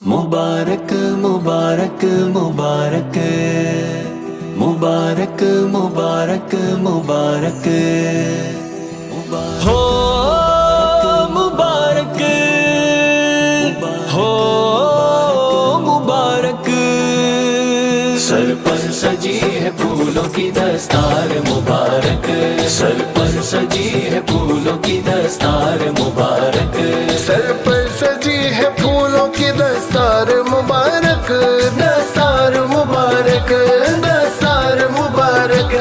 मुबारक मुबारक मुबारक मुबारक मुबारक मुबारक हो मुबारक हो मुबारक। सर पर सजी है फूलों की दस्तार मुबारक, सर पर सजी है फूलों की दस्तार मुबारक, सर पर सजी है फूलों की दस्तार मुबारक, दस्तार मुबारक, दस्तार मुबारक।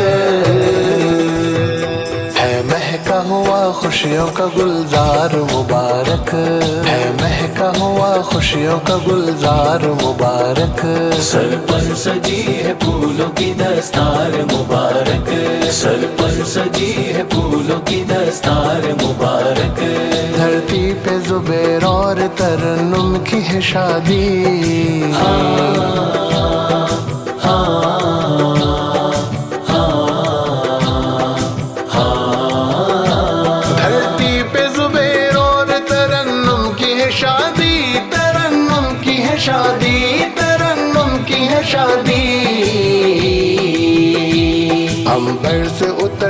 है महका हुआ खुशियों का गुलजार मुबारक, है महका हुआ खुशियों का गुलजार मुबारक। सर पर सजी है फूलों की दस्तार मुबारक, सर पर सजी है फूलों की दस्तार मुबारक। धरती पे जुबैर और तरन्नुम की है शादी, धरती पे जुबैर और तरन्नुम की है शादी, तरन्नुम की है शादी, तरन्नुम की है शादी। अंबर से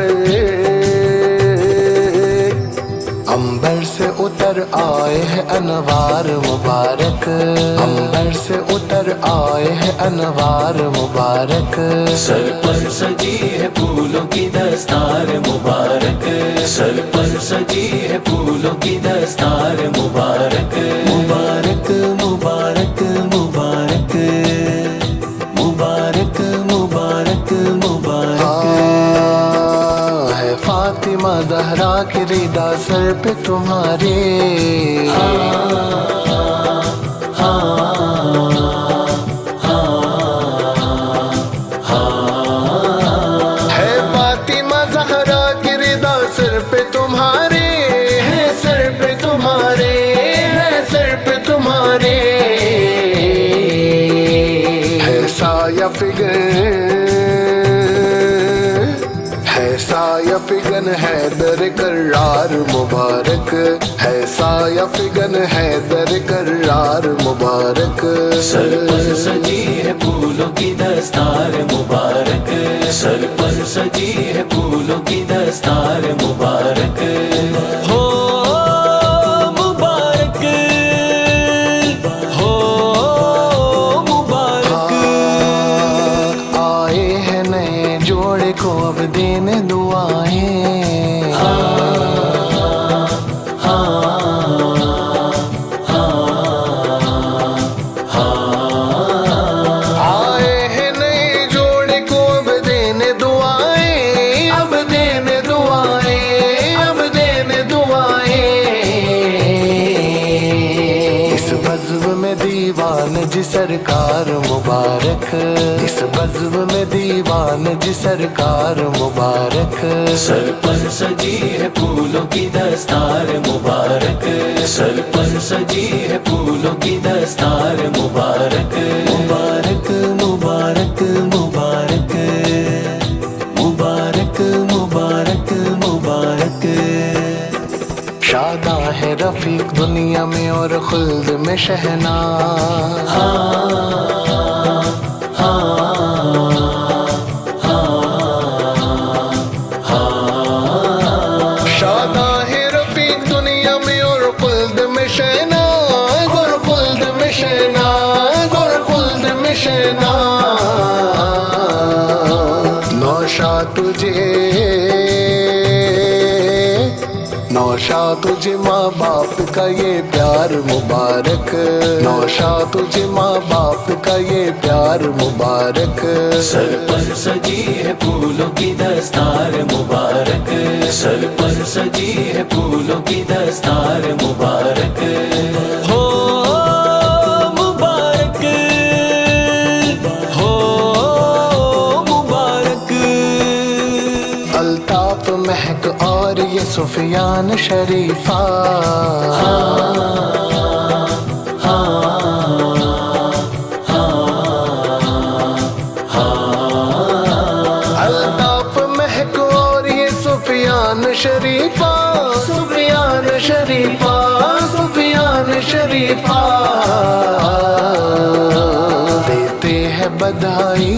उतर आए हैं अनवार मुबारक, अंबर से उतर आए हैं अनवार मुबारक। सर पर सजी है फूलों की दस्तार मुबारक, सर पर सजी है फूलों की दस्तार मुबारक। मुबारक मुबारक मुबारक मुबारक मुबारक मुबारक। है फातिमा ज़हरा की रिदा सर पे तुम्हारे, है फातिमा ज़हरा की रिदा सर पे तुम्हारे, है सर पे तुम्हारे, है सर पे तुम्हारे। है साया फिगर, है साया फिगन है दर करार मुबारक, है साया फिगन है दर करार मुबारक। सर पर सजी है फूलों की दस्तार मुबारक, सर पर सजी है फूलों की दस्तार मुबारक। हो मुबारक हो मुबारक। आए हैं नए जोड़े को अब देने दुआएं, आए हैं नए जोड़े को अब देने दुआएं, अब देने दुआएं, अब देने दुआएं। इस बज़्म में दीवान जी सरकार मुबारक, इस बज़्म में दीवान जी सरकार मुबारक। सर पर सजी है फूलों की दस्तार मुबारक, सर पर सजी है फूलों की दस्तार मुबारक। मुबारक मुबारक मुबारक मुबारक मुबारक मुबारक। शादा है रफीक दुनिया में और खुल्द में शहना, शादा है रफीक दुनिया में और खुल्द में शहना, और खुल्द में शहना, और खुल्द में शहना। नौशा तुझे, नौशा तुझे माँ बाप का ये प्यार मुबारक, नौशा तुझे माँ बाप का ये प्यार मुबारक। सर पर सजी है फूलों की दस्तार मुबारक, सर पर सजी है फूलों की दस्तार मुबारक। हो मुबारक हो मुबारक। अल्ताफ महक और ये सुफियान शरीफा, अल्ताफ महक और ये सुफियान शरीफा, सुफियान शरीफा, सुफियान शरीफा। बधाई,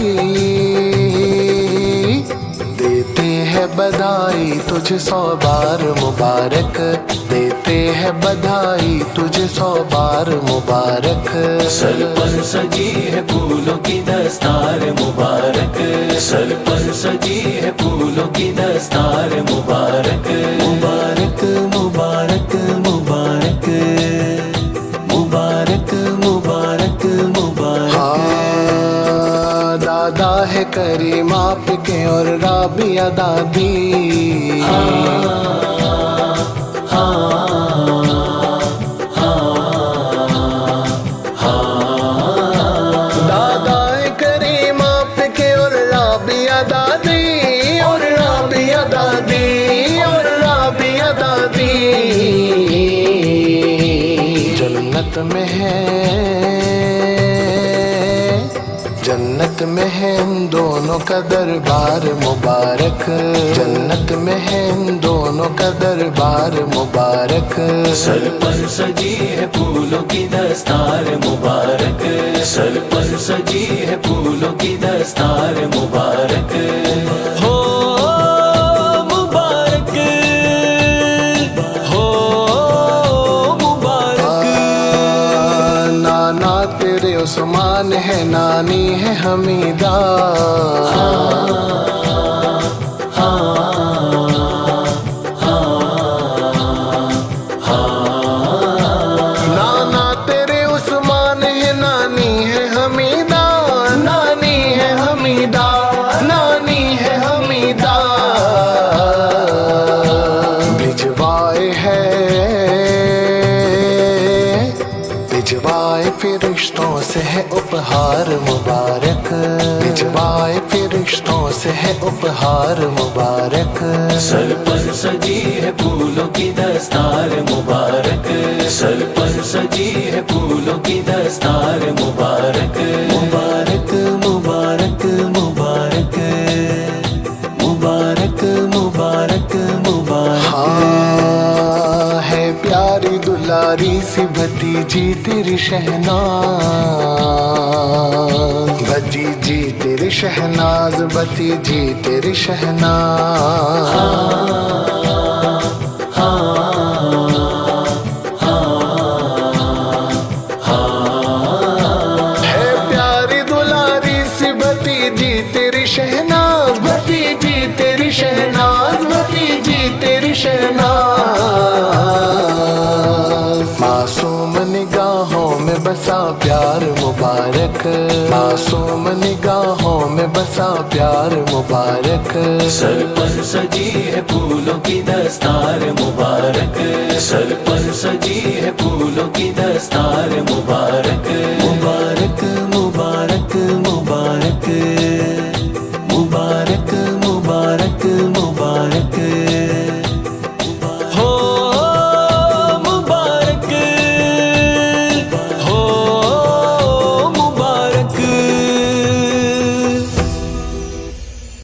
देते हैं बधाई तुझे 100 बार मुबारक, देते हैं बधाई तुझे 100 बार मुबारक। सर पर सजी है फूलों की दस्तार मुबारक, सर पर सजी है फूलों की दस्तार मुबारक। मुबारक मुबारक मुबारक मुबारक मुबारक मुबारक। हाँ, दादा है करीम आपके और राबिया दादी, दादा है करीम आपके और राबिया दादी, और राबिया दादी, और राबिया दादी। जन्नत में है, जन्नत में है इन दोनों का दरबार मुबारक, जन्नत में है इन दोनों का दरबार मुबारक। सर पर सजी है फूलों की दस्तार मुबारक, सर पर सजी है फूलों की दस्तार मुबारक। हो मुबारक, हो मुबारक। नाना तेरे उस्मान है, नानी है हमीदा, नाना तेरे उस्मान है, नानी है हमीदा, नानी है हमीदा, नानी है हमीदा। भिजवाए है, भिजवाए फरिश्तों से है उपहार मुबारक, भिजवाए फरिश्तों से है उपहार मुबारक। सर पर सजी है फूलों की दस्तार मुबारक, सर पर सजी है फूलों की दस्तार मुबारक। मुबारक मुबारक मुबारक मुबारक मुबारक मुबारक। हाँ, है प्यारी दुलारी सी भतीजी तेरी शहनाज, भतीजी तेरी शहनाज, भतीजी तेरी शहनाज। है प्यारी दुलारी सी भतीजी तेरी शहनाज, भतीजी तेरी शहनाज, भतीजी तेरी शहनाज। मासूम निगाहों में बसा प्यार मुबारक, मासूम निगाहों में बसा प्यार मुबारक। सर पर सजी है फूलों की दस्तार मुबारक, सर पर सजी है फूलों की दस्तार मुबारक। मुबारक मुबारक